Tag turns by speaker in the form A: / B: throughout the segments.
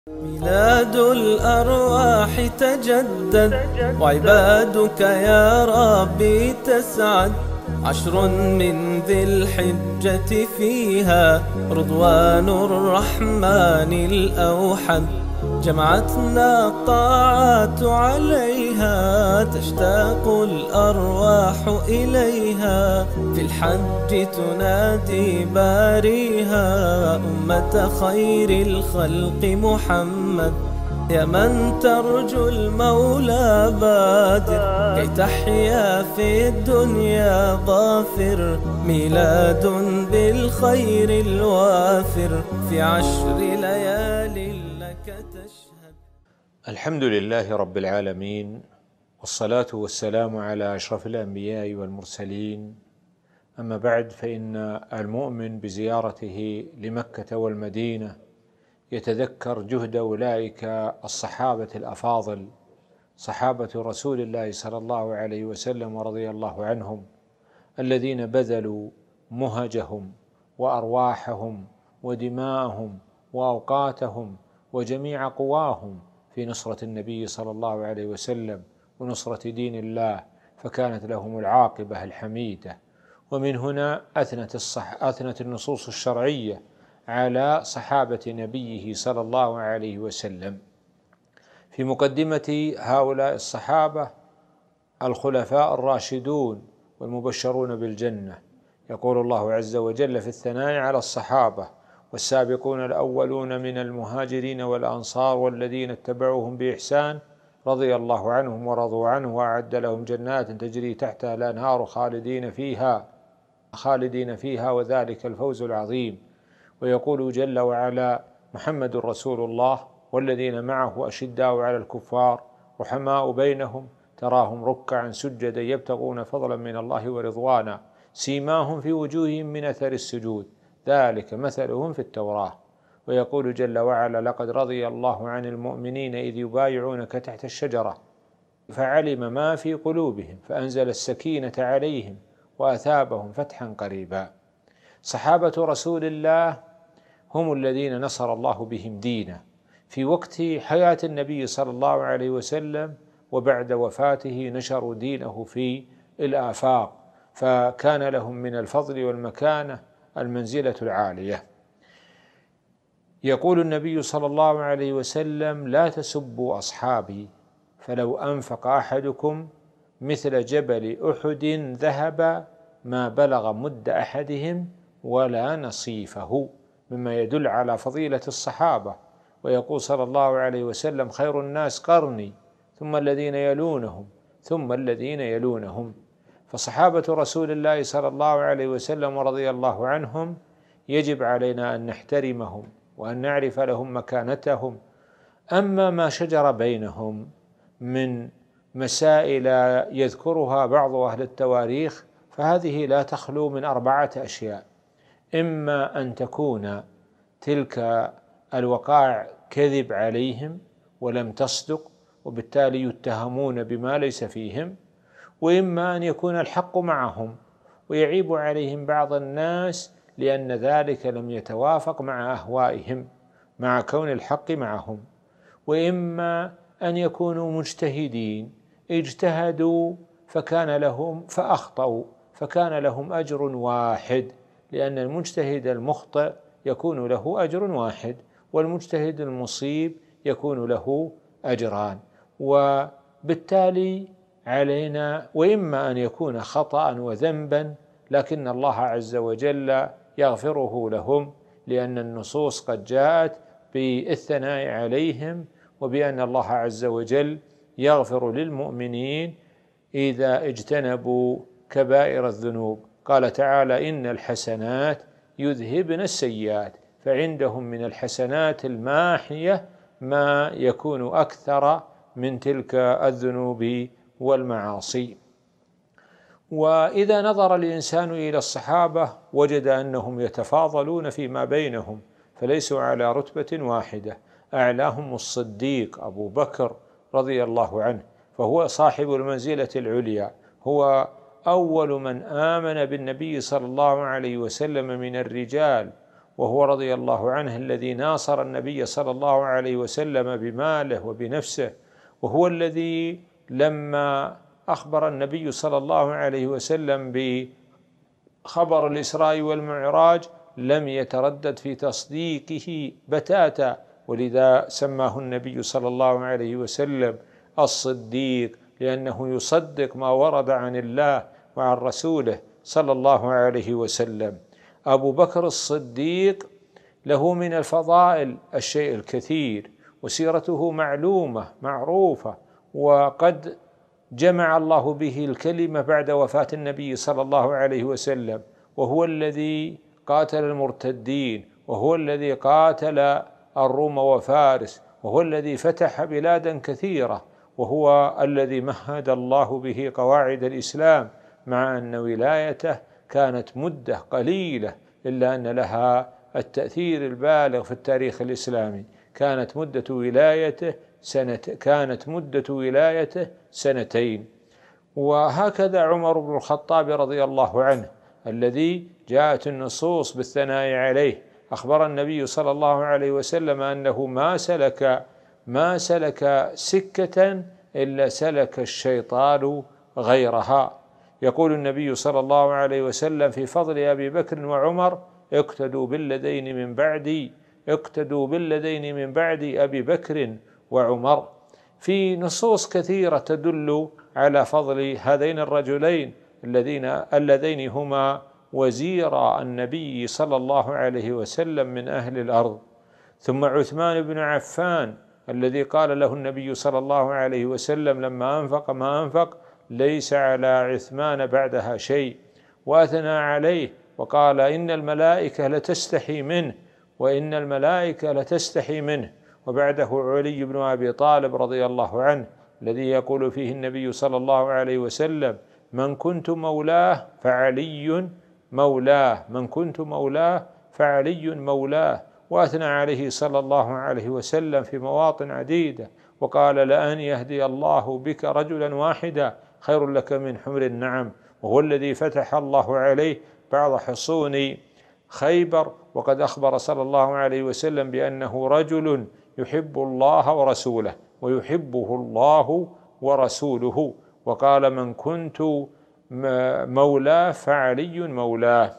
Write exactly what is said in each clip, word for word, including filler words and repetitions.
A: ميلاد الأرواح تجدد وعبادك يا ربي تسعد. عشر من ذي الحجة فيها رضوان الرحمن الأوحد. جمعتنا الطاعات عليها تشتاق الأرواح إليها. في الحج تنادي باريها أمة خير الخلق محمد. يا من ترجو المولى بادر كي تحيا في الدنيا ظافر. ميلاد بالخير الوافر في عشر ليال لك تشهد.
B: الحمد لله رب العالمين، والصلاة والسلام على أشرف الأنبياء والمرسلين. أما بعد، فإن المؤمن بزيارته لمكة والمدينة يتذكر جهد أولئك الصحابة الأفاضل، صحابة رسول الله صلى الله عليه وسلم ورضي الله عنهم، الذين بذلوا مهجهم وأرواحهم ودماءهم وأوقاتهم وجميع قواهم في نصرة النبي صلى الله عليه وسلم ونصرة دين الله، فكانت لهم العاقبة الحميدة. ومن هنا أثنت, الصح... أثنت النصوص الشرعية على صحابة نبيه صلى الله عليه وسلم. في مقدمة هؤلاء الصحابة الخلفاء الراشدون والمبشرون بالجنة، يقول الله عز وجل في الثناء على الصحابة: والسابقون الأولون من المهاجرين والأنصار والذين اتبعوهم بإحسان رضي الله عنهم ورضوا عنه وأعد لهم جنات تجري تحتها الأنهار خالدين فيها خالدين فيها وذلك الفوز العظيم. ويقول جل وعلا: محمد رسول الله والذين معه أشداء على الكفار رحماء بينهم تراهم ركعا سجدا يبتغون فضلا من الله ورضوانا سيماهم في وجوههم من أثر السجود ذلك مثلهم في التوراة. ويقول جل وعلا: لقد رضي الله عن المؤمنين إذ يبايعونك تحت الشجرة فعلم ما في قلوبهم فأنزل السكينة عليهم وأثابهم فتحا قريبا. صحابة رسول الله هم الذين نصر الله بهم دينه في وقت حياة النبي صلى الله عليه وسلم، وبعد وفاته نشروا دينه في الآفاق، فكان لهم من الفضل والمكانة المنزلة العالية. يقول النبي صلى الله عليه وسلم: لا تسبوا أصحابي، فلو أنفق أحدكم مثل جبل أحد ذهب ما بلغ مد أحدهم ولا نصيفه، مما يدل على فضيلة الصحابة. ويقول صلى الله عليه وسلم: خير الناس قرني ثم الذين يلونهم ثم الذين يلونهم. فصحابة رسول الله صلى الله عليه وسلم ورضي الله عنهم يجب علينا أن نحترمهم وأن نعرف لهم مكانتهم. أما ما شجر بينهم من مسائل يذكرها بعض أهل التواريخ فهذه لا تخلو من أربعة أشياء: إما أن تكون تلك الوقائع كذب عليهم ولم تصدق وبالتالي يتهمون بما ليس فيهم، وإما أن يكون الحق معهم ويعيب عليهم بعض الناس لأن ذلك لم يتوافق مع أهوائهم مع كون الحق معهم، وإما أن يكونوا مجتهدين اجتهدوا فكان لهم فأخطأوا فكان لهم أجر واحد، لأن المجتهد المخطئ يكون له أجر واحد والمجتهد المصيب يكون له أجران. وبالتالي علينا، وإما أن يكون خطأ وذنبا لكن الله عز وجل يغفره لهم، لأن النصوص قد جاءت بالثناء عليهم وبأن الله عز وجل يغفر للمؤمنين إذا اجتنبوا كبائر الذنوب. قال تعالى: إن الحسنات يذهبن السيئات، فعندهم من الحسنات الماحية ما يكون أكثر من تلك الذنوب والمعاصي. وإذا نظر الإنسان إلى الصحابة وجد أنهم يتفاضلون فيما بينهم، فليسوا على رتبة واحدة. أعلاهم الصديق أبو بكر رضي الله عنه، فهو صاحب المنزلة العليا، هو أول من آمن بالنبي صلى الله عليه وسلم من الرجال، وهو رضي الله عنه الذي ناصر النبي صلى الله عليه وسلم بماله وبنفسه، وهو الذي لما أخبر النبي صلى الله عليه وسلم بخبر الإسراء والمعراج لم يتردد في تصديقه بتاتا، ولذا سماه النبي صلى الله عليه وسلم الصديق، لأنه يصدق ما ورد عن الله وعن رسوله صلى الله عليه وسلم. أبو بكر الصديق له من الفضائل الشيء الكثير، وسيرته معلومة معروفة، وقد جمع الله به الكلمة بعد وفاة النبي صلى الله عليه وسلم، وهو الذي قاتل المرتدين، وهو الذي قاتل الروم وفارس، وهو الذي فتح بلادا كثيرة، وهو الذي مهد الله به قواعد الإسلام، مع أن ولايته كانت مدة قليلة إلا أن لها التأثير البالغ في التاريخ الإسلامي. كانت مدة ولايته سنة كانت مدة ولايته سنتين. وهكذا عمر بن الخطاب رضي الله عنه الذي جاءت النصوص بالثناء عليه، أخبر النبي صلى الله عليه وسلم أنه ما سلك ما سلك سكة إلا سلك الشيطان غيرها. يقول النبي صلى الله عليه وسلم في فضل أبي بكر وعمر: اقتدوا بالذين من بعدي اقتدوا بالذين من بعد أبي بكر وعمر. في نصوص كثيرة تدل على فضل هذين الرجلين الذين اللذين هما وزير النبي صلى الله عليه وسلم من أهل الأرض. ثم عثمان بن عفان الذي قال له النبي صلى الله عليه وسلم لما أنفق ما أنفق: ليس على عثمان بعدها شيء، وأثنى عليه وقال: إن الملائكة لتستحي منه وإن الملائكة لتستحي منه. وبعده علي بن أبي طالب رضي الله عنه الذي يقول فيه النبي صلى الله عليه وسلم: من كنت مولاه فعلي مولاه من كنت مولاه فعلي مولاه. وأثنى عليه صلى الله عليه وسلم في مواطن عديدة، وقال: لأن يهدي الله بك رجلا واحدا خير لك من حمر النعم. وهو الذي فتح الله عليه بعض حصون خيبر، وقد أخبر صلى الله عليه وسلم بأنه رجل يحب الله ورسوله ويحبه الله ورسوله، وقال: من كنت مولاه فعلي مولاه.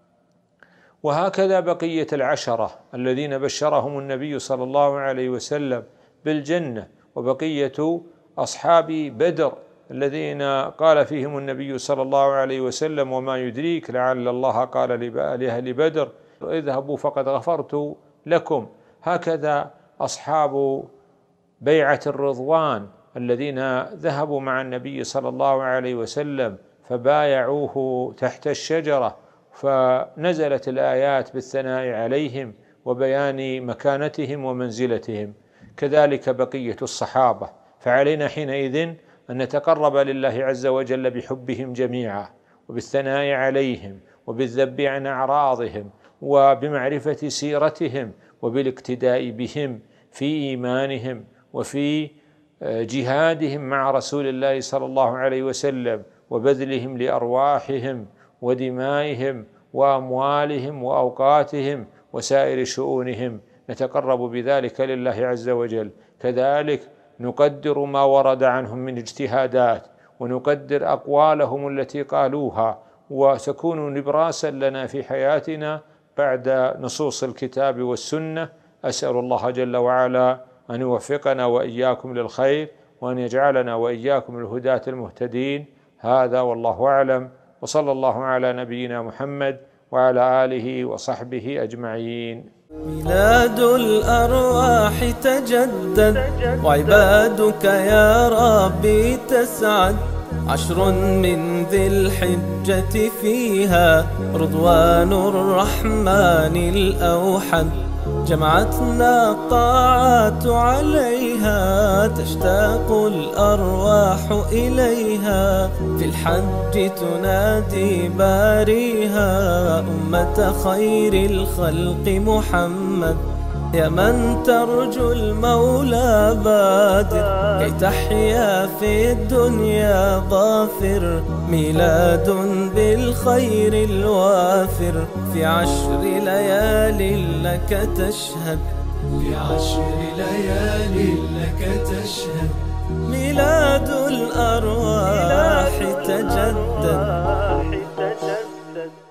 B: وهكذا بقية العشرة الذين بشرهم النبي صلى الله عليه وسلم بالجنة، وبقية أصحاب بدر الذين قال فيهم النبي صلى الله عليه وسلم: وما يدريك لعل الله قال لأهل بدر اذهبوا فقد غفرت لكم. هكذا أصحاب بيعة الرضوان الذين ذهبوا مع النبي صلى الله عليه وسلم فبايعوه تحت الشجرة، فنزلت الآيات بالثناء عليهم وبيان مكانتهم ومنزلتهم. كذلك بقية الصحابة، فعلينا حينئذ أن نتقرب لله عز وجل بحبهم جميعا، وبالثناء عليهم، وبالذب عن أعراضهم، وبمعرفة سيرتهم، وبالاقتداء بهم في إيمانهم وفي جهادهم مع رسول الله صلى الله عليه وسلم، وبذلهم لأرواحهم ودمائهم وأموالهم وأوقاتهم وسائر شؤونهم. نتقرب بذلك لله عز وجل. كذلك نقدر ما ورد عنهم من اجتهادات، ونقدر أقوالهم التي قالوها، وتكون نبراسا لنا في حياتنا بعد نصوص الكتاب والسنة. أسأل الله جل وعلا أن يوفقنا وإياكم للخير، وأن يجعلنا وإياكم الهداة المهتدين. هذا والله أعلم، وصلى الله على نبينا محمد وعلى آله وصحبه أجمعين.
A: ميلاد الأرواح تجدد، وعبادك يا ربي تسعد. عشر من ذي الحجة فيها رضوان الرحمن الأوحد. جمعتنا الطاعات عليها، تشتاق الأرواح إليها. في الحج تنادي باريها، أمة خير الخلق محمد. يا من ترجو المولى بادر كي تحيا في الدنيا ظافر. ميلاد بالخير الوافر في عشر ليال لك تشهد،
C: في عشر ليال لك تشهد.
A: ميلاد الأرواح تجدد.